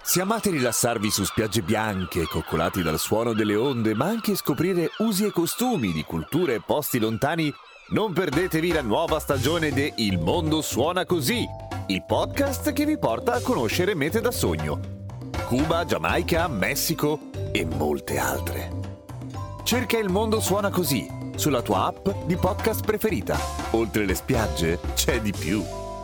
Se amate rilassarvi su spiagge bianche, coccolati dal suono delle onde, ma anche scoprire usi e costumi di culture e posti lontani, non perdetevi la nuova stagione de Il mondo suona così, il podcast che vi porta a conoscere mete da sogno. Cuba, Giamaica, Messico e molte altre. Cerca Il mondo suona così sulla tua app di podcast preferita. Oltre le spiagge c'è di più.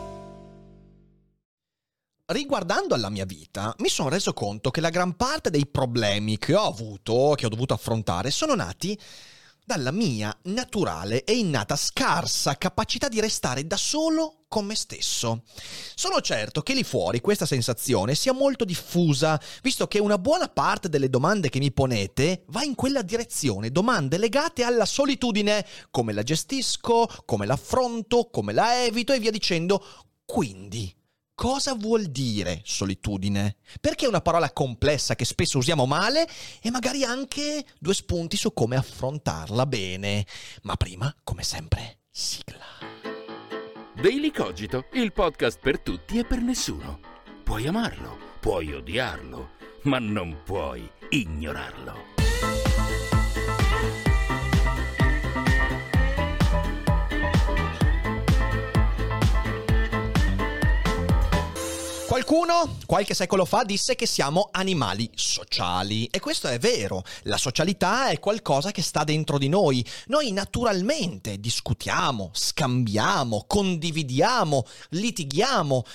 Riguardando alla mia vita, mi sono reso conto che la gran parte dei problemi che ho avuto, che ho dovuto affrontare, sono nati dalla mia naturale e innata scarsa capacità di restare da solo con me stesso. Sono certo che lì fuori questa sensazione sia molto diffusa, visto che una buona parte delle domande che mi ponete va in quella direzione, domande legate alla solitudine, come la gestisco, come l'affronto, come la evito e via dicendo. Quindi, cosa vuol dire solitudine? Perché è una parola complessa che spesso usiamo male e magari anche due spunti su come affrontarla bene. Ma prima, come sempre, sigla. Daily Cogito, il podcast per tutti e per nessuno. Puoi amarlo, puoi odiarlo, ma non puoi ignorarlo. Qualcuno, qualche secolo fa, disse che siamo animali sociali. E questo è vero. La socialità è qualcosa che sta dentro di noi. Noi naturalmente discutiamo, scambiamo, condividiamo, litighiamo.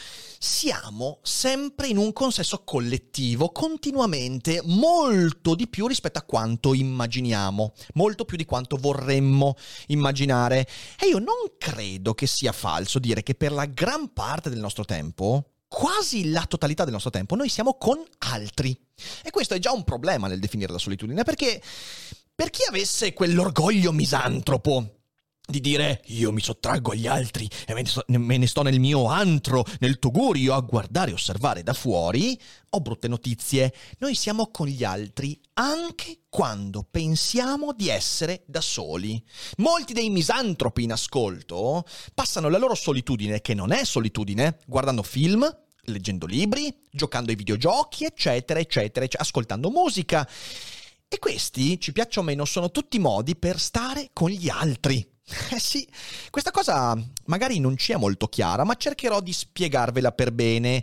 Siamo sempre in un consesso collettivo, continuamente, molto di più rispetto a quanto immaginiamo, molto più di quanto vorremmo immaginare. E io non credo che sia falso dire che per la gran parte del nostro tempo, quasi la totalità del nostro tempo, noi siamo con altri. E questo è già un problema nel definire la solitudine, perché per chi avesse quell'orgoglio misantropo di dire io mi sottraggo agli altri e me ne sto nel mio antro, nel tugurio a guardare e osservare da fuori, ho brutte notizie. Noi siamo con gli altri anche quando pensiamo di essere da soli. Molti dei misantropi in ascolto passano la loro solitudine, che non è solitudine, guardando film, leggendo libri, giocando ai videogiochi, eccetera, eccetera, ascoltando musica. E questi, ci piaccia o meno, sono tutti modi per stare con gli altri. Sì, questa cosa magari non ci è molto chiara, ma cercherò di spiegarvela per bene.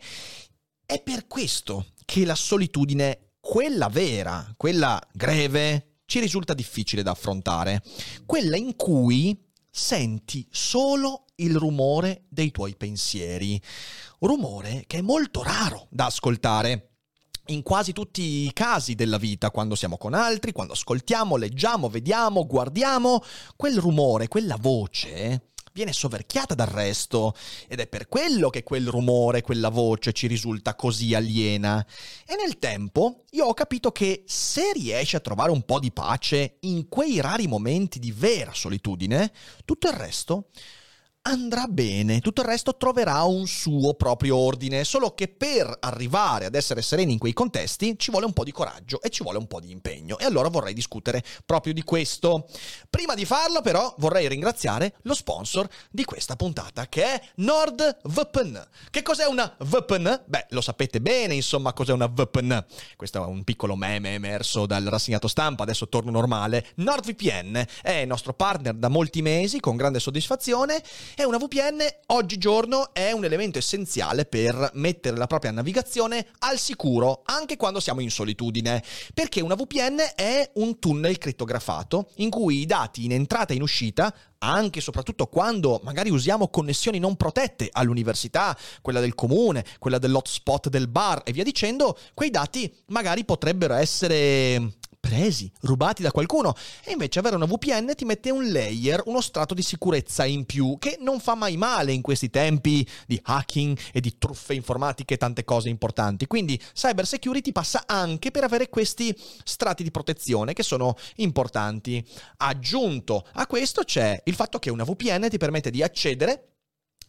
È per questo che la solitudine, quella vera, quella greve, ci risulta difficile da affrontare. Quella in cui senti solo il rumore dei tuoi pensieri. Un rumore che è molto raro da ascoltare in quasi tutti i casi della vita, quando siamo con altri, quando ascoltiamo, leggiamo, vediamo, guardiamo, quel rumore, quella voce viene soverchiata dal resto ed è per quello che quel rumore, quella voce ci risulta così aliena. E nel tempo io ho capito che se riesci a trovare un po' di pace in quei rari momenti di vera solitudine, tutto il resto andrà bene, tutto il resto troverà un suo proprio ordine, solo che per arrivare ad essere sereni in quei contesti ci vuole un po' di coraggio e ci vuole un po' di impegno. E allora vorrei discutere proprio di questo. Prima di farlo però vorrei ringraziare lo sponsor di questa puntata, che è NordVPN. Che cos'è una VPN? Beh, lo sapete bene insomma cos'è una VPN. Questo è un piccolo meme emerso dal rassegnato stampa, adesso torno normale. NordVPN è il nostro partner da molti mesi, con grande soddisfazione. E una VPN oggigiorno è un elemento essenziale per mettere la propria navigazione al sicuro, anche quando siamo in solitudine, perché una VPN è un tunnel crittografato in cui i dati in entrata e in uscita, anche e soprattutto quando magari usiamo connessioni non protette all'università, quella del comune, quella dell'hotspot del bar e via dicendo, quei dati magari potrebbero essere presi, rubati da qualcuno, e invece avere una VPN ti mette un layer, uno strato di sicurezza in più, che non fa mai male in questi tempi di hacking e di truffe informatiche e tante cose importanti. Quindi cyber security passa anche per avere questi strati di protezione che sono importanti. Aggiunto a questo c'è il fatto che una VPN ti permette di accedere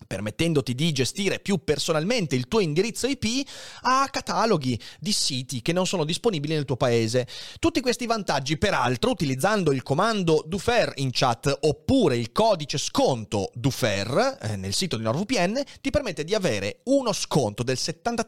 permettendoti di gestire più personalmente il tuo indirizzo IP a cataloghi di siti che non sono disponibili nel tuo paese. Tutti questi vantaggi, peraltro, utilizzando il comando Dufer in chat oppure il codice sconto Dufer nel sito di NordVPN, ti permette di avere uno sconto del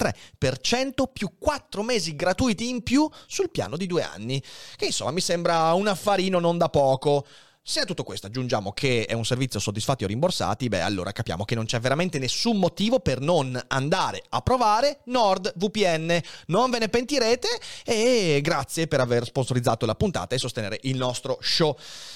73% più 4 mesi gratuiti in più sul piano di 2 anni, che insomma mi sembra un affarino non da poco. Se a tutto questo aggiungiamo che è un servizio soddisfatti o rimborsati, allora capiamo che non c'è veramente nessun motivo per non andare a provare NordVPN. Non ve ne pentirete e grazie per aver sponsorizzato la puntata e sostenere il nostro show.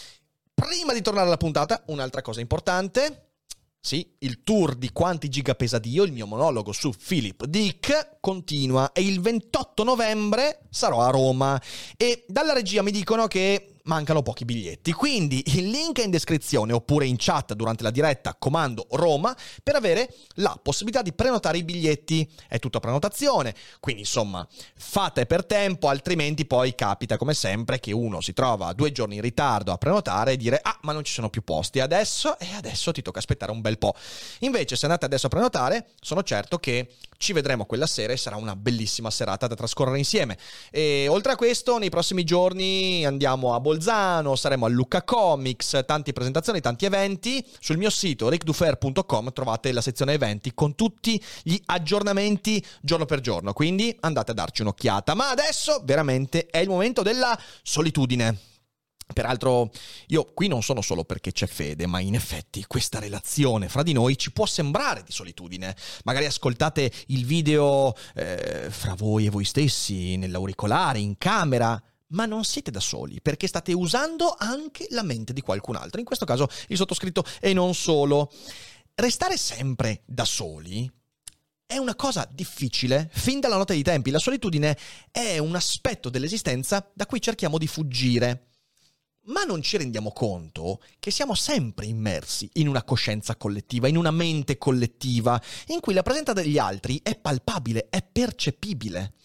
Prima di tornare alla puntata, un'altra cosa importante. Sì, il tour di Quanti giga pesa Dio, il mio monologo su Philip Dick, continua e il 28 novembre sarò a Roma e dalla regia mi dicono che mancano pochi biglietti, quindi il link è in descrizione oppure in chat durante la diretta comando Roma per avere la possibilità di prenotare i biglietti. È tutto a prenotazione, quindi insomma fate per tempo, altrimenti poi capita come sempre che uno si trova 2 giorni in ritardo a prenotare e dire ma non ci sono più posti adesso ti tocca aspettare un bel po'. Invece se andate adesso a prenotare sono certo che ci vedremo quella sera e sarà una bellissima serata da trascorrere insieme. E oltre a questo nei prossimi giorni andiamo a Bolzano, saremo al Lucca Comics, tante presentazioni, tanti eventi. Sul mio sito rickdufer.com trovate la sezione eventi con tutti gli aggiornamenti giorno per giorno, quindi andate a darci un'occhiata. Ma adesso veramente è il momento della solitudine. Peraltro io qui non sono solo perché c'è Fede, ma in effetti questa relazione fra di noi ci può sembrare di solitudine. Magari ascoltate il video fra voi e voi stessi, nell'auricolare, in camera, ma non siete da soli, perché state usando anche la mente di qualcun altro, in questo caso il sottoscritto e non solo. Restare sempre da soli è una cosa difficile fin dalla notte dei tempi. La solitudine è un aspetto dell'esistenza da cui cerchiamo di fuggire. Ma non ci rendiamo conto che siamo sempre immersi in una coscienza collettiva, in una mente collettiva, in cui la presenza degli altri è palpabile, è percepibile.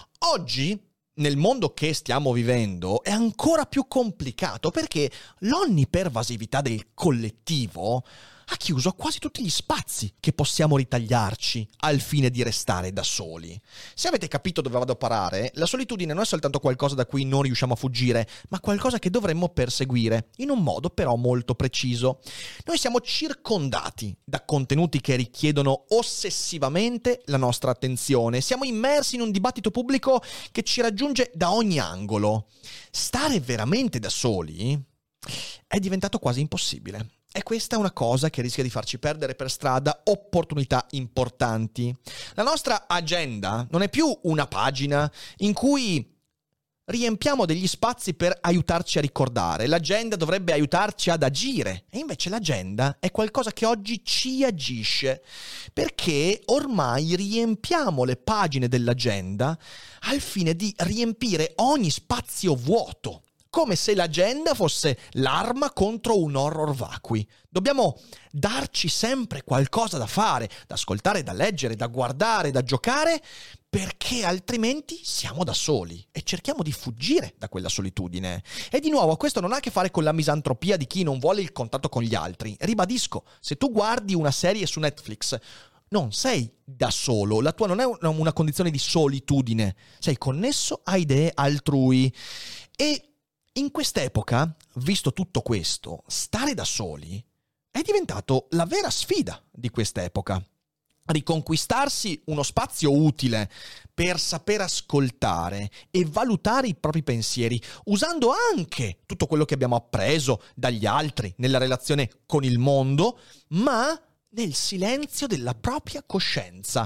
Oggi, nel mondo che stiamo vivendo, è ancora più complicato perché l'onnipervasività del collettivo ha chiuso quasi tutti gli spazi che possiamo ritagliarci al fine di restare da soli. Se avete capito dove vado a parare, la solitudine non è soltanto qualcosa da cui non riusciamo a fuggire, ma qualcosa che dovremmo perseguire, in un modo però molto preciso. Noi siamo circondati da contenuti che richiedono ossessivamente la nostra attenzione. Siamo immersi in un dibattito pubblico che ci raggiunge da ogni angolo. Stare veramente da soli è diventato quasi impossibile. E questa è una cosa che rischia di farci perdere per strada opportunità importanti. La nostra agenda non è più una pagina in cui riempiamo degli spazi per aiutarci a ricordare. L'agenda dovrebbe aiutarci ad agire. E invece l'agenda è qualcosa che oggi ci agisce. Perché ormai riempiamo le pagine dell'agenda al fine di riempire ogni spazio vuoto. Come se l'agenda fosse l'arma contro un horror vacui. Dobbiamo darci sempre qualcosa da fare, da ascoltare, da leggere, da guardare, da giocare, perché altrimenti siamo da soli e cerchiamo di fuggire da quella solitudine. E di nuovo, questo non ha a che fare con la misantropia di chi non vuole il contatto con gli altri. Ribadisco, se tu guardi una serie su Netflix, non sei da solo, la tua non è una condizione di solitudine, sei connesso a idee altrui. E in quest'epoca, visto tutto questo, stare da soli è diventato la vera sfida di quest'epoca. Riconquistarsi uno spazio utile per saper ascoltare e valutare i propri pensieri, usando anche tutto quello che abbiamo appreso dagli altri nella relazione con il mondo, ma nel silenzio della propria coscienza.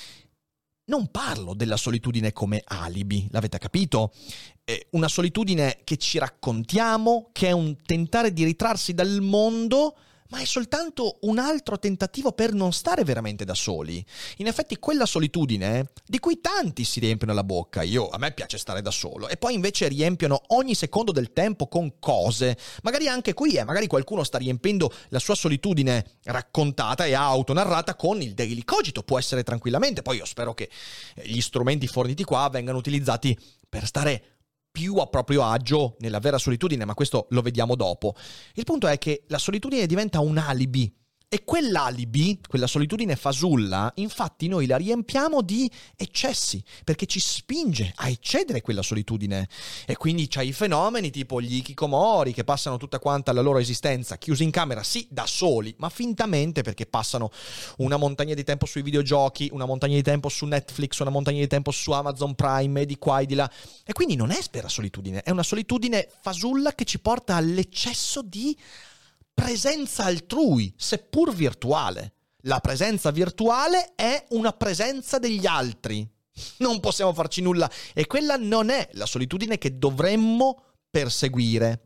Non parlo della solitudine come alibi, l'avete capito? È una solitudine che ci raccontiamo, che è un tentare di ritrarsi dal mondo, ma è soltanto un altro tentativo per non stare veramente da soli. In effetti quella solitudine di cui tanti si riempiono la bocca, a me piace stare da solo, e poi invece riempiono ogni secondo del tempo con cose. Magari anche qui, magari qualcuno sta riempendo la sua solitudine raccontata e autonarrata con il Daily Cogito, può essere tranquillamente. Poi io spero che gli strumenti forniti qua vengano utilizzati per stare più a proprio agio nella vera solitudine, ma questo lo vediamo dopo. Il punto è che la solitudine diventa un alibi E quell'alibi, quella solitudine fasulla, infatti noi la riempiamo di eccessi, perché ci spinge a eccedere quella solitudine. E quindi c'hai i fenomeni tipo gli hikikomori che passano tutta quanta la loro esistenza chiusi in camera, sì, da soli, ma fintamente, perché passano una montagna di tempo sui videogiochi, una montagna di tempo su Netflix, una montagna di tempo su Amazon Prime, e di qua e di là. E quindi non è vera solitudine, è una solitudine fasulla che ci porta all'eccesso di presenza altrui, seppur virtuale. La presenza virtuale è una presenza degli altri. Non possiamo farci nulla e quella non è la solitudine che dovremmo perseguire.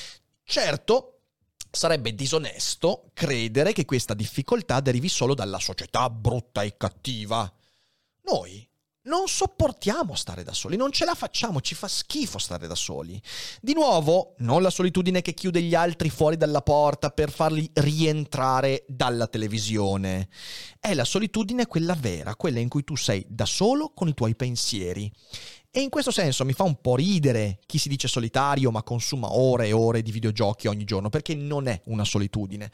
Certo, sarebbe disonesto credere che questa difficoltà derivi solo dalla società brutta e cattiva. Noi non sopportiamo stare da soli, non ce la facciamo, ci fa schifo stare da soli. Di nuovo, non la solitudine che chiude gli altri fuori dalla porta per farli rientrare dalla televisione. È la solitudine quella vera, quella in cui tu sei da solo con i tuoi pensieri. E in questo senso mi fa un po' ridere chi si dice solitario ma consuma ore e ore di videogiochi ogni giorno, perché non è una solitudine.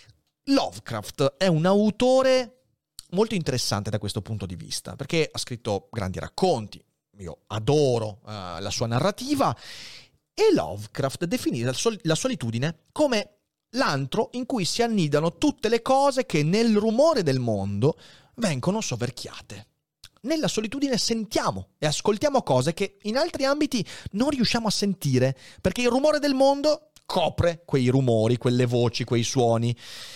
Lovecraft è un autore molto interessante da questo punto di vista, perché ha scritto grandi racconti, io adoro la sua narrativa, e Lovecraft definì la solitudine come l'antro in cui si annidano tutte le cose che nel rumore del mondo vengono soverchiate. Nella solitudine sentiamo e ascoltiamo cose che in altri ambiti non riusciamo a sentire, perché il rumore del mondo copre quei rumori, quelle voci, quei suoni.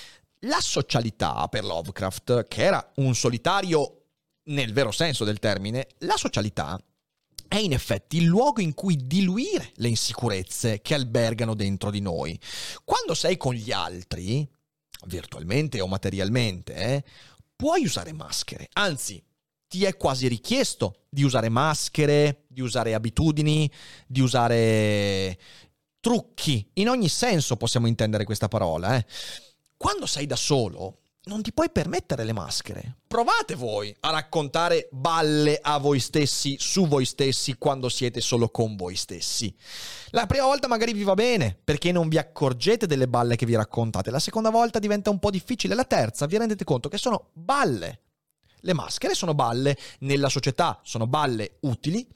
La socialità per Lovecraft, che era un solitario nel vero senso del termine, la socialità è in effetti il luogo in cui diluire le insicurezze che albergano dentro di noi. Quando sei con gli altri, virtualmente o materialmente, puoi usare maschere, anzi, ti è quasi richiesto di usare maschere, di usare abitudini, di usare trucchi. In ogni senso possiamo intendere questa parola, Quando sei da solo, non ti puoi permettere le maschere. Provate voi a raccontare balle a voi stessi, su voi stessi, quando siete solo con voi stessi. La prima volta magari vi va bene, perché non vi accorgete delle balle che vi raccontate. La seconda volta diventa un po' difficile. La terza vi rendete conto che sono balle. Le maschere sono balle nella società, sono balle utili.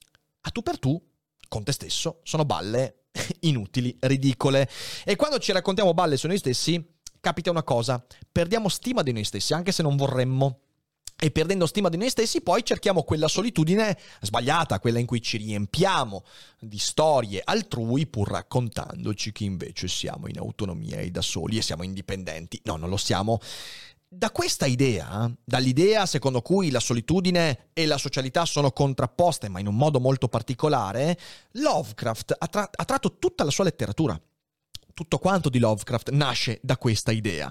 A tu per tu, con te stesso, sono balle inutili, ridicole. E quando ci raccontiamo balle su noi stessi, capita una cosa, perdiamo stima di noi stessi, anche se non vorremmo. E perdendo stima di noi stessi, poi cerchiamo quella solitudine sbagliata, quella in cui ci riempiamo di storie altrui, pur raccontandoci che invece siamo in autonomia e da soli e siamo indipendenti. No, non lo siamo. Da questa idea, dall'idea secondo cui la solitudine e la socialità sono contrapposte, ma in un modo molto particolare, Lovecraft ha tratto tutta la sua letteratura. Tutto quanto di Lovecraft nasce da questa idea.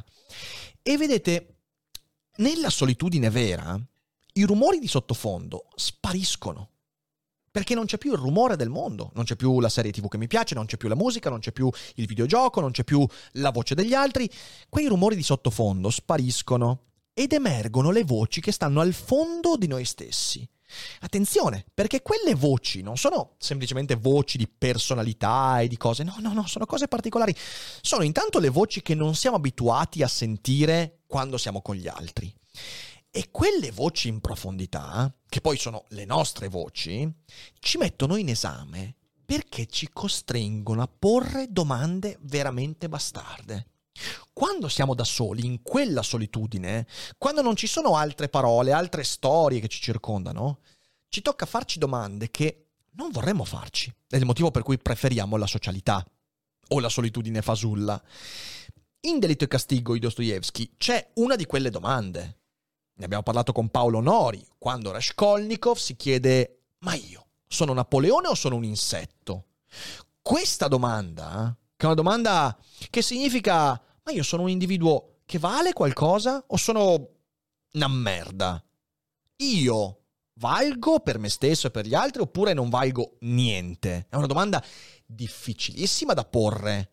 E vedete, nella solitudine vera, i rumori di sottofondo spariscono. Perché non c'è più il rumore del mondo, non c'è più la serie TV che mi piace, non c'è più la musica, non c'è più il videogioco, non c'è più la voce degli altri. Quei rumori di sottofondo spariscono ed emergono le voci che stanno al fondo di noi stessi. Attenzione, perché quelle voci non sono semplicemente voci di personalità e di cose, no, sono cose particolari. Sono intanto le voci che non siamo abituati a sentire quando siamo con gli altri. E quelle voci in profondità, che poi sono le nostre voci, ci mettono in esame perché ci costringono a porre domande veramente bastarde. Quando siamo da soli, in quella solitudine, quando non ci sono altre parole, altre storie che ci circondano, ci tocca farci domande che non vorremmo farci. È il motivo per cui preferiamo la socialità o la solitudine fasulla. In Delitto e Castigo di Dostoevskij c'è una di quelle domande. Ne abbiamo parlato con Paolo Nori, quando Raskolnikov si chiede: ma io sono Napoleone o sono un insetto? Questa domanda, che è una domanda che significa: ma io sono un individuo che vale qualcosa o sono una merda? Io valgo per me stesso e per gli altri oppure non valgo niente? È una domanda difficilissima da porre,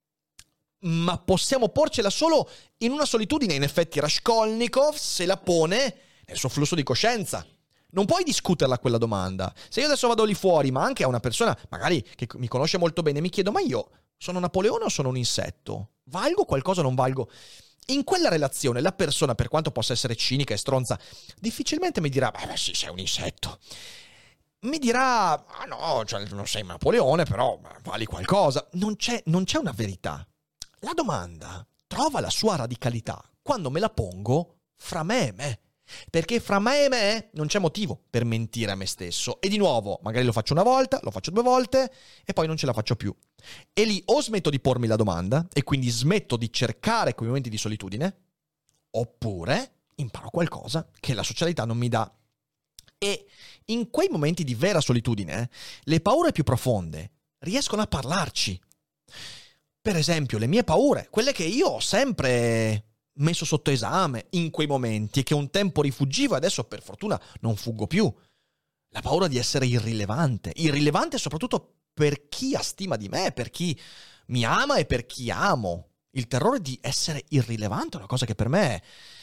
ma possiamo porcela solo in una solitudine. In effetti Raskolnikov se la pone nel suo flusso di coscienza. Non puoi discuterla quella domanda. Se io adesso vado lì fuori, ma anche a una persona magari che mi conosce molto bene, mi chiedo: ma io sono Napoleone o sono un insetto? Valgo qualcosa o non valgo? In quella relazione la persona, per quanto possa essere cinica e stronza, difficilmente mi dirà beh sì, sei un insetto. Mi dirà ah no, cioè, non sei Napoleone, però vali qualcosa. Non c'è una verità. La domanda trova la sua radicalità quando me la pongo fra me e me. Perché fra me e me non c'è motivo per mentire a me stesso. E di nuovo, magari lo faccio una volta, lo faccio 2 volte e poi non ce la faccio più. E lì o smetto di pormi la domanda e quindi smetto di cercare quei momenti di solitudine, oppure imparo qualcosa che la socialità non mi dà. E in quei momenti di vera solitudine, le paure più profonde riescono a parlarci. Per esempio, le mie paure, quelle che io ho sempre messo sotto esame in quei momenti e che un tempo rifuggivo e adesso per fortuna non fuggo più. La paura di essere irrilevante soprattutto per chi ha stima di me, per chi mi ama e per chi amo. Il terrore di essere irrilevante è una cosa che per me è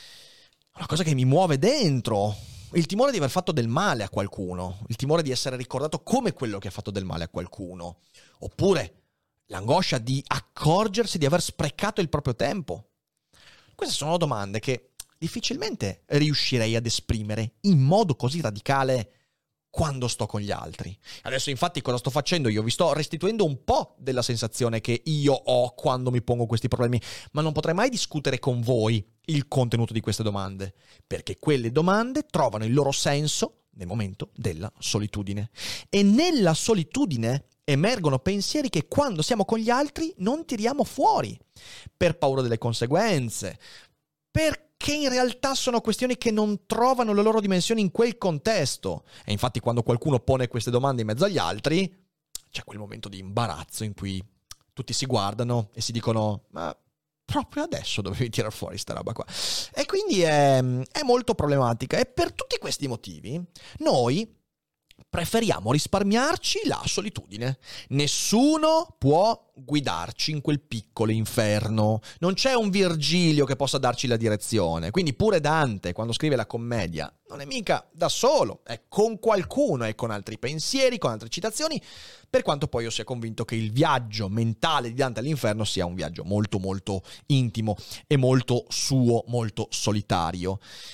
una cosa che mi muove dentro. Il timore di aver fatto del male a qualcuno, il timore di essere ricordato come quello che ha fatto del male a qualcuno, oppure l'angoscia di accorgersi di aver sprecato il proprio tempo. Queste sono domande che difficilmente riuscirei ad esprimere in modo così radicale quando sto con gli altri. Adesso infatti cosa sto facendo? Io vi sto restituendo un po' della sensazione che io ho quando mi pongo questi problemi, ma non potrei mai discutere con voi il contenuto di queste domande, perché quelle domande trovano il loro senso nel momento della solitudine. E nella solitudine emergono pensieri che quando siamo con gli altri non tiriamo fuori, per paura delle conseguenze, perché in realtà sono questioni che non trovano le loro dimensioni in quel contesto. E infatti quando qualcuno pone queste domande in mezzo agli altri, c'è quel momento di imbarazzo in cui tutti si guardano e si dicono ma proprio adesso dovevi tirar fuori sta roba qua. E quindi è molto problematica e per tutti questi motivi noi preferiamo risparmiarci la solitudine. Nessuno può guidarci in quel piccolo inferno. Non c'è un Virgilio che possa darci la direzione. Quindi pure Dante, quando scrive la commedia, non è mica da solo, è con qualcuno, è con altri pensieri, con altre citazioni, per quanto poi io sia convinto che il viaggio mentale di Dante all'inferno sia un viaggio molto molto intimo e molto suo, molto solitario.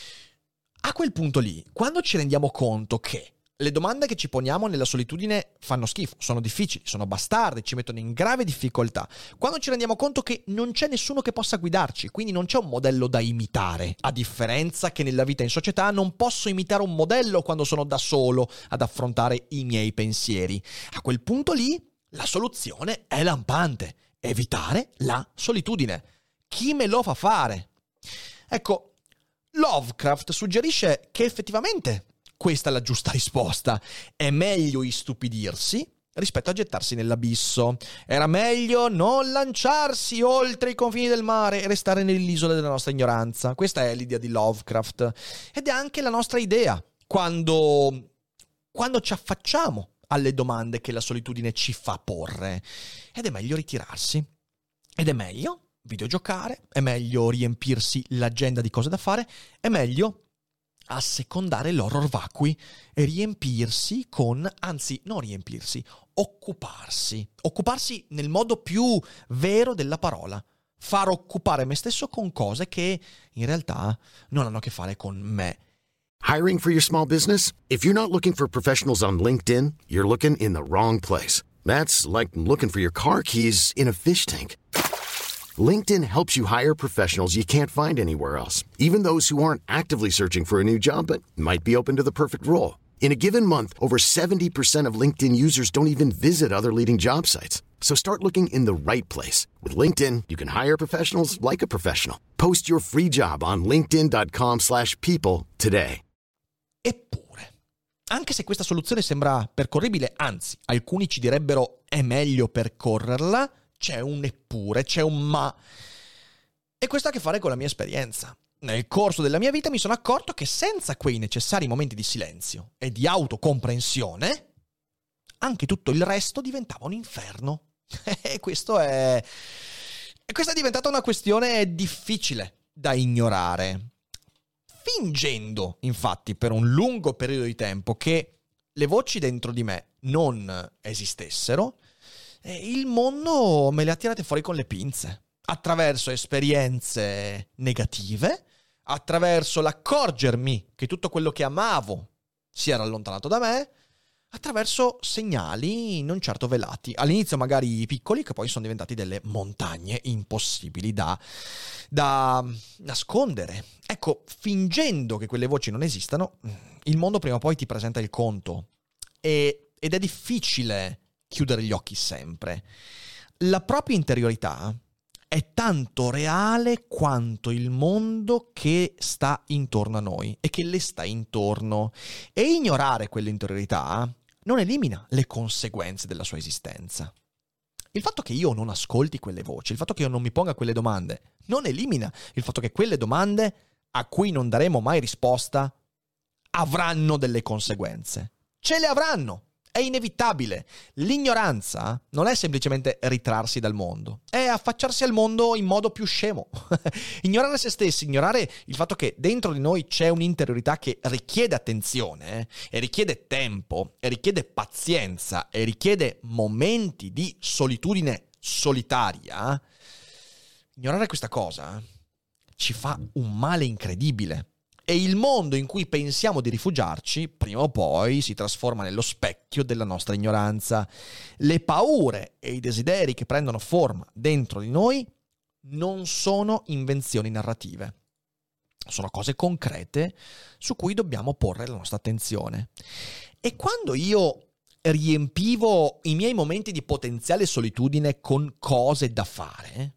A quel punto lì, quando ci rendiamo conto che le domande che ci poniamo nella solitudine fanno schifo, sono difficili, sono bastarde, ci mettono in grave difficoltà. Quando ci rendiamo conto che non c'è nessuno che possa guidarci, quindi non c'è un modello da imitare, a differenza che nella vita in società non posso imitare un modello quando sono da solo ad affrontare i miei pensieri. A quel punto lì la soluzione è lampante: evitare la solitudine. Chi me lo fa fare? Ecco, Lovecraft suggerisce che effettivamente questa è la giusta risposta. È meglio istupidirsi rispetto a gettarsi nell'abisso. Era meglio non lanciarsi oltre i confini del mare e restare nell'isola della nostra ignoranza. Questa è l'idea di Lovecraft. Ed è anche la nostra idea quando ci affacciamo alle domande che la solitudine ci fa porre. Ed è meglio ritirarsi. Ed è meglio videogiocare. È meglio riempirsi l'agenda di cose da fare. È meglio assecondare l'horror vacui e riempirsi con, anzi non riempirsi, occuparsi nel modo più vero della parola, far occupare me stesso con cose che in realtà non hanno a che fare con me. Hiring for your small business? If you're not looking for professionals on LinkedIn, you're looking in the wrong place. That's like looking for your car keys in a fish tank. LinkedIn helps you hire professionals you can't find anywhere else, even those who aren't actively searching for a new job but might be open to the perfect role. In a given month, over 70% of LinkedIn users don't even visit other leading job sites. So start looking in the right place. With LinkedIn, you can hire professionals like a professional. Post your free job on linkedin.com/people today. Eppure, anche se questa soluzione sembra percorribile, anzi, alcuni ci direbbero è meglio percorrerla, c'è un eppure, c'è un ma. E questo ha a che fare con la mia esperienza. Nel corso della mia vita mi sono accorto che senza quei necessari momenti di silenzio e di autocomprensione, anche tutto il resto diventava un inferno. E questa è diventata una questione difficile da ignorare. Fingendo, infatti, per un lungo periodo di tempo che le voci dentro di me non esistessero, il mondo me le ha tirate fuori con le pinze. attraverso esperienze negative, attraverso l'accorgermi che tutto quello che amavo si era allontanato da me, attraverso segnali non certo velati, all'inizio magari piccoli, che poi sono diventati delle montagne impossibili da nascondere. Ecco, fingendo che quelle voci non esistano, il mondo prima o poi ti presenta il conto ed è difficile chiudere gli occhi sempre. La propria interiorità è tanto reale quanto il mondo che sta intorno a noi e che le sta intorno, e ignorare quell'interiorità non elimina le conseguenze della sua esistenza. Il fatto che io non ascolti quelle voci, il fatto che io non mi ponga quelle domande, non elimina il fatto che quelle domande a cui non daremo mai risposta avranno delle conseguenze. Ce le avranno! È inevitabile. L'ignoranza non è semplicemente ritrarsi dal mondo, è affacciarsi al mondo in modo più scemo. Ignorare se stessi, ignorare il fatto che dentro di noi c'è un'interiorità che richiede attenzione, e richiede tempo, e richiede pazienza, e richiede momenti di solitudine solitaria. Ignorare questa cosa ci fa un male incredibile. E il mondo in cui pensiamo di rifugiarci, prima o poi, si trasforma nello specchio della nostra ignoranza. Le paure e i desideri che prendono forma dentro di noi non sono invenzioni narrative. Sono cose concrete su cui dobbiamo porre la nostra attenzione. E quando io riempivo i miei momenti di potenziale solitudine con cose da fare,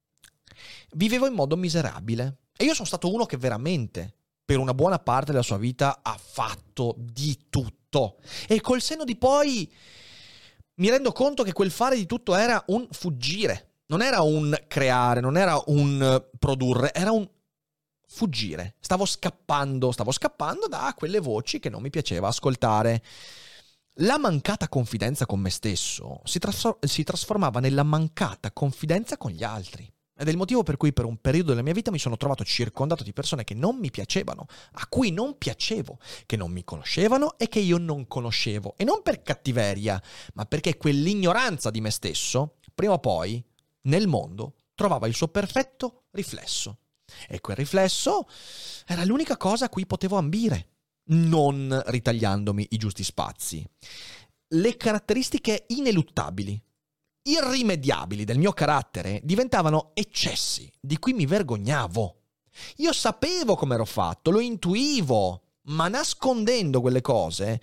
vivevo in modo miserabile. E io sono stato uno che veramente, per una buona parte della sua vita, ha fatto di tutto. E col senno di poi mi rendo conto che quel fare di tutto era un fuggire. Non era un creare, non era un produrre, era un fuggire. Stavo scappando da quelle voci che non mi piaceva ascoltare. La mancata confidenza con me stesso si trasformava nella mancata confidenza con gli altri. Ed è il motivo per cui per un periodo della mia vita mi sono trovato circondato di persone che non mi piacevano, a cui non piacevo, che non mi conoscevano e che io non conoscevo. E non per cattiveria, ma perché quell'ignoranza di me stesso, prima o poi, nel mondo, trovava il suo perfetto riflesso. E quel riflesso era l'unica cosa a cui potevo ambire, non ritagliandomi i giusti spazi. Le caratteristiche ineluttabili, irrimediabili del mio carattere diventavano eccessi di cui mi vergognavo. Io sapevo come ero fatto, lo intuivo, ma nascondendo quelle cose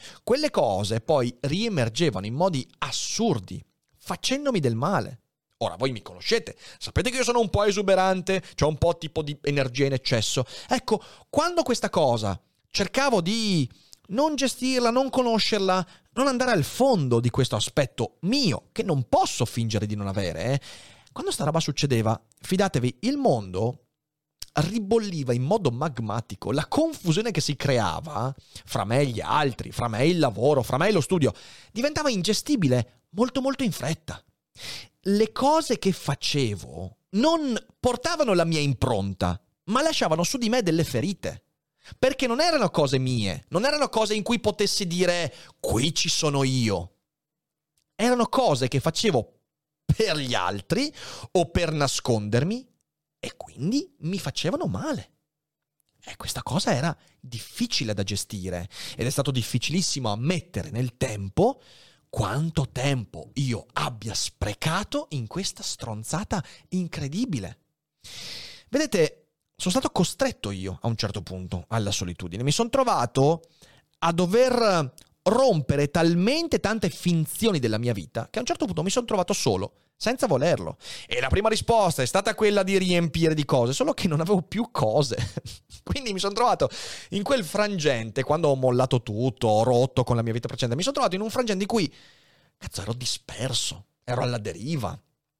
poi riemergevano in modi assurdi, facendomi del male. Ora, voi mi conoscete, sapete che io sono un po' esuberante, c'ho un po' tipo di energia in eccesso. Ecco, quando questa cosa cercavo di non gestirla, non conoscerla, non andare al fondo di questo aspetto mio, che non posso fingere di non avere, quando sta roba succedeva, fidatevi, il mondo ribolliva in modo magmatico. La confusione che si creava fra me e gli altri, fra me e il lavoro, fra me e lo studio, diventava ingestibile molto molto in fretta. Le cose che facevo non portavano la mia impronta, ma lasciavano su di me delle ferite. Perché non erano cose mie, non erano cose in cui potessi dire qui ci sono io. Erano cose che facevo per gli altri o per nascondermi e quindi mi facevano male. E questa cosa era difficile da gestire ed è stato difficilissimo ammettere nel tempo quanto tempo io abbia sprecato in questa stronzata incredibile. Vedete, sono stato costretto io a un certo punto alla solitudine. Mi sono trovato a dover rompere talmente tante finzioni della mia vita che a un certo punto mi sono trovato solo, senza volerlo. E la prima risposta è stata quella di riempire di cose, solo che non avevo più cose. Quindi mi sono trovato in quel frangente, quando ho mollato tutto, ho rotto con la mia vita precedente, mi sono trovato in un frangente in cui, cazzo, ero disperso, ero alla deriva,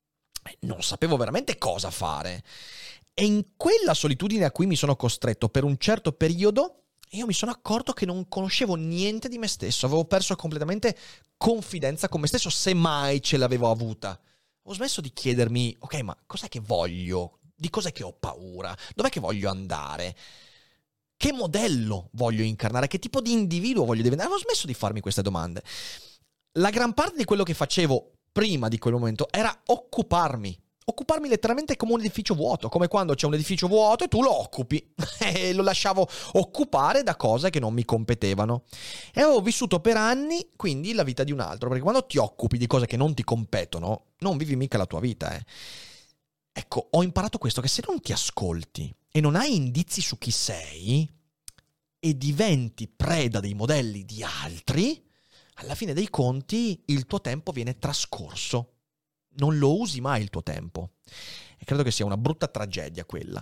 non sapevo veramente cosa fare. E in quella solitudine a cui mi sono costretto per un certo periodo, io mi sono accorto che non conoscevo niente di me stesso. Avevo perso completamente confidenza con me stesso, se mai ce l'avevo avuta. Ho smesso di chiedermi, ok, ma cos'è che voglio? Di cos'è che ho paura? Dov'è che voglio andare? Che modello voglio incarnare? Che tipo di individuo voglio diventare? Avevo smesso di farmi queste domande. La gran parte di quello che facevo prima di quel momento era occuparmi occuparmi letteralmente come un edificio vuoto, come quando c'è un edificio vuoto e tu lo occupi e lo lasciavo occupare da cose che non mi competevano. E avevo vissuto per anni quindi la vita di un altro, perché quando ti occupi di cose che non ti competono non vivi mica la tua vita. Ecco, ho imparato questo, che se non ti ascolti e non hai indizi su chi sei e diventi preda dei modelli di altri, alla fine dei conti il tuo tempo viene trascorso. Non lo usi mai il tuo tempo. E credo che sia una brutta tragedia quella.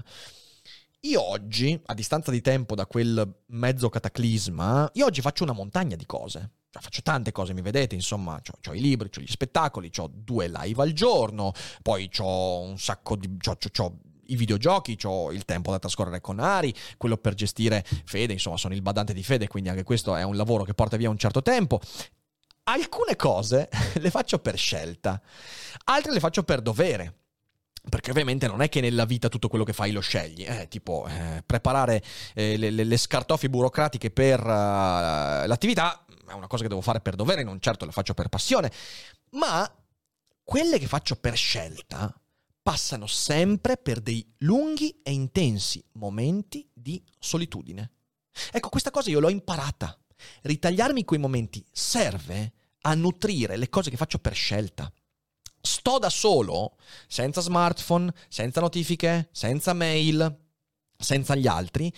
Io oggi, a distanza di tempo da quel mezzo cataclisma, io oggi faccio una montagna di cose. Cioè, faccio tante cose, mi vedete, insomma, c'ho i libri, c'ho gli spettacoli, c'ho 2 live al giorno, poi c'ho un sacco di... c'ho i videogiochi, c'ho il tempo da trascorrere con Ari, quello per gestire Fede, insomma sono il badante di Fede, quindi anche questo è un lavoro che porta via un certo tempo. Alcune cose le faccio per scelta, altre le faccio per dovere, perché ovviamente non è che nella vita tutto quello che fai lo scegli, tipo preparare le scartoffie burocratiche per l'attività è una cosa che devo fare per dovere, non certo la faccio per passione, ma quelle che faccio per scelta passano sempre per dei lunghi e intensi momenti di solitudine. Ecco, questa cosa io l'ho imparata. Ritagliarmi quei momenti serve a nutrire le cose che faccio per scelta. Sto da solo, senza smartphone, senza notifiche, senza mail, senza gli altri,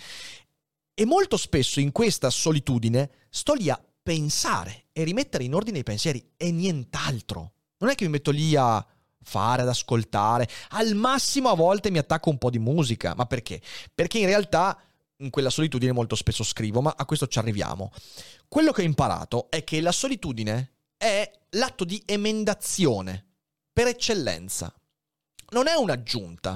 e molto spesso in questa solitudine sto lì a pensare e rimettere in ordine i pensieri e nient'altro. Non è che mi metto lì a fare, ad ascoltare, al massimo a volte mi attacco un po' di musica, ma perché? Perché in realtà in quella solitudine molto spesso scrivo, ma a questo ci arriviamo. Quello che ho imparato è che la solitudine è l'atto di emendazione per eccellenza. Non è un'aggiunta.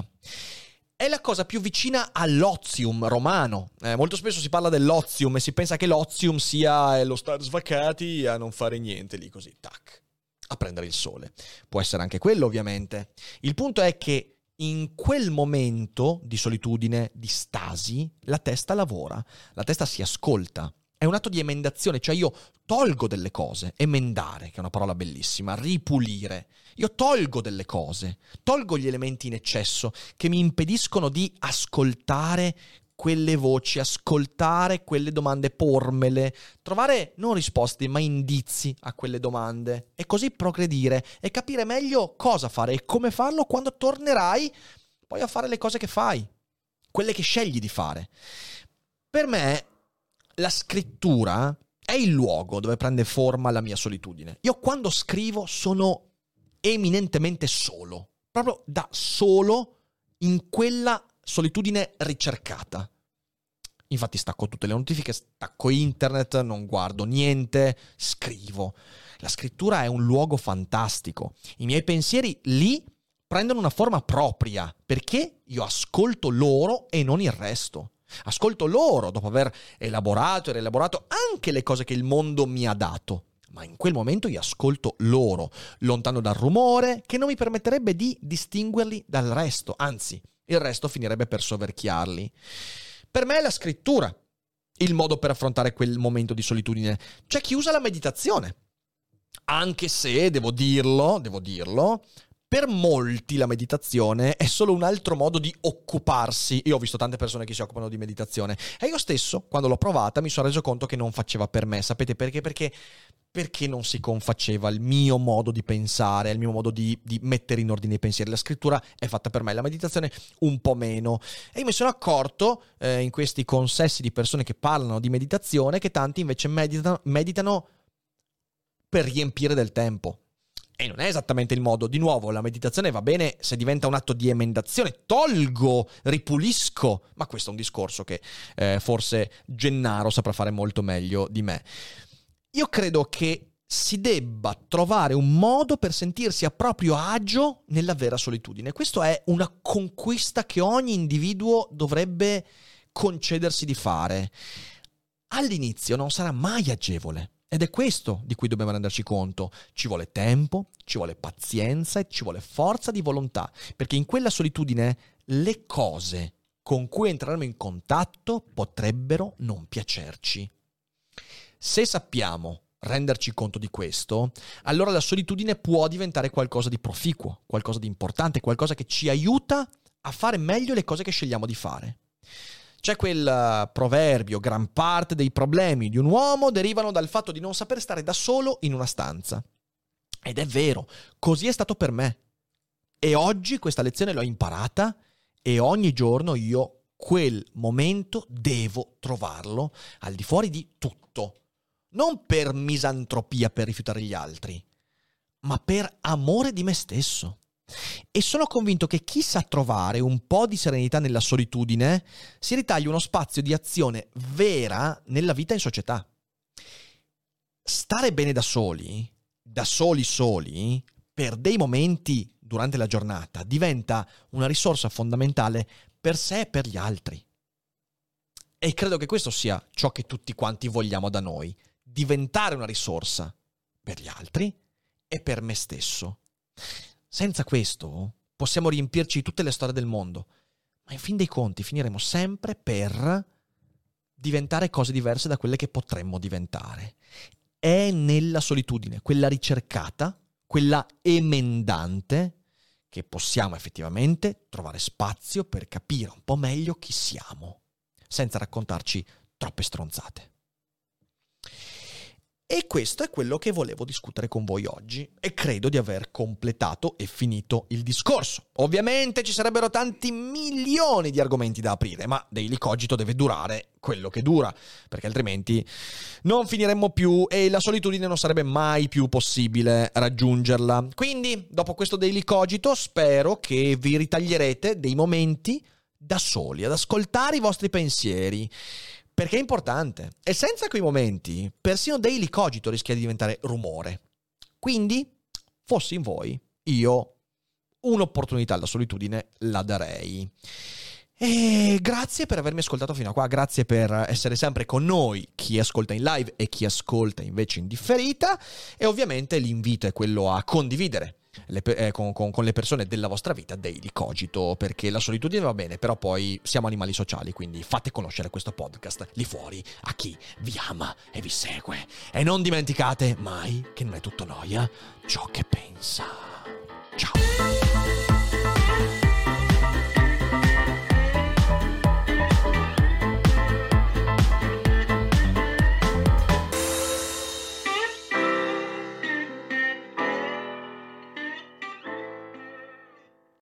È la cosa più vicina all'ozium romano. Molto spesso si parla dell'ozium e si pensa che l'ozium sia lo stare svacati e a non fare niente lì così, tac, a prendere il sole. Può essere anche quello, ovviamente. Il punto è che in quel momento di solitudine, di stasi, la testa lavora, la testa si ascolta. È un atto di emendazione, cioè io tolgo delle cose, emendare, che è una parola bellissima, ripulire. Io tolgo delle cose, tolgo gli elementi in eccesso che mi impediscono di ascoltare quelle voci, ascoltare quelle domande, pormele, trovare non risposte ma indizi a quelle domande e così progredire e capire meglio cosa fare e come farlo quando tornerai poi a fare le cose che fai, quelle che scegli di fare. Per me la scrittura è il luogo dove prende forma la mia solitudine. Io quando scrivo sono eminentemente solo, proprio da solo in quella solitudine ricercata. Infatti stacco tutte le notifiche, stacco internet, non guardo niente, scrivo. La scrittura è un luogo fantastico. I miei pensieri lì prendono una forma propria, perché io ascolto loro e non il resto. Ascolto loro dopo aver elaborato e rielaborato anche le cose che il mondo mi ha dato. Ma in quel momento io ascolto loro, lontano dal rumore che non mi permetterebbe di distinguerli dal resto, anzi, il resto finirebbe per soverchiarli. Per me è la scrittura il modo per affrontare quel momento di solitudine. C'è chi usa la meditazione, anche se, devo dirlo, per molti la meditazione è solo un altro modo di occuparsi. Io ho visto tante persone che si occupano di meditazione e io stesso, quando l'ho provata, mi sono reso conto che non faceva per me. Sapete perché? Perché non si confaceva il mio modo di pensare, il mio modo di mettere in ordine i pensieri. La scrittura è fatta per me, la meditazione un po' meno. E io mi sono accorto, in questi consessi di persone che parlano di meditazione, che tanti invece meditano per riempire del tempo. E non è esattamente il modo. Di nuovo, la meditazione va bene se diventa un atto di emendazione. Tolgo, ripulisco. Ma questo è un discorso che forse Gennaro saprà fare molto meglio di me. Io credo che si debba trovare un modo per sentirsi a proprio agio nella vera solitudine. Questa è una conquista che ogni individuo dovrebbe concedersi di fare. All'inizio non sarà mai agevole. Ed è questo di cui dobbiamo renderci conto. Ci vuole tempo, ci vuole pazienza e ci vuole forza di volontà, perché in quella solitudine le cose con cui entreremo in contatto potrebbero non piacerci. Se sappiamo renderci conto di questo, allora la solitudine può diventare qualcosa di proficuo, qualcosa di importante, qualcosa che ci aiuta a fare meglio le cose che scegliamo di fare. C'è quel proverbio: gran parte dei problemi di un uomo derivano dal fatto di non saper stare da solo in una stanza. Ed è vero, così è stato per me. E oggi questa lezione l'ho imparata e ogni giorno io quel momento devo trovarlo al di fuori di tutto. Non per misantropia, per rifiutare gli altri, ma per amore di me stesso. E sono convinto che chi sa trovare un po' di serenità nella solitudine si ritaglia uno spazio di azione vera nella vita in società. Stare bene da soli, per dei momenti durante la giornata, diventa una risorsa fondamentale per sé e per gli altri. E credo che questo sia ciò che tutti quanti vogliamo da noi: diventare una risorsa per gli altri e per me stesso. Senza questo possiamo riempirci tutte le storie del mondo, ma in fin dei conti finiremo sempre per diventare cose diverse da quelle che potremmo diventare. È nella solitudine, quella ricercata, quella emendante, che possiamo effettivamente trovare spazio per capire un po' meglio chi siamo, senza raccontarci troppe stronzate. E questo è quello che volevo discutere con voi oggi e credo di aver completato e finito il discorso. Ovviamente ci sarebbero tanti milioni di argomenti da aprire, ma Daily Cogito deve durare quello che dura, perché altrimenti non finiremmo più e la solitudine non sarebbe mai più possibile raggiungerla. Quindi, dopo questo Daily Cogito, spero che vi ritaglierete dei momenti da soli, ad ascoltare i vostri pensieri, perché è importante. E senza quei momenti, persino Daily Cogito rischia di diventare rumore. Quindi, fossi in voi, io un'opportunità alla solitudine la darei. E grazie per avermi ascoltato fino a qua, grazie per essere sempre con noi, chi ascolta in live e chi ascolta invece in differita. E ovviamente l'invito è quello a condividere con le persone della vostra vita Daily Cogito, perché la solitudine va bene, però poi siamo animali sociali, quindi fate conoscere questo podcast lì fuori a chi vi ama e vi segue. E non dimenticate mai che non è tutto noia ciò che pensa.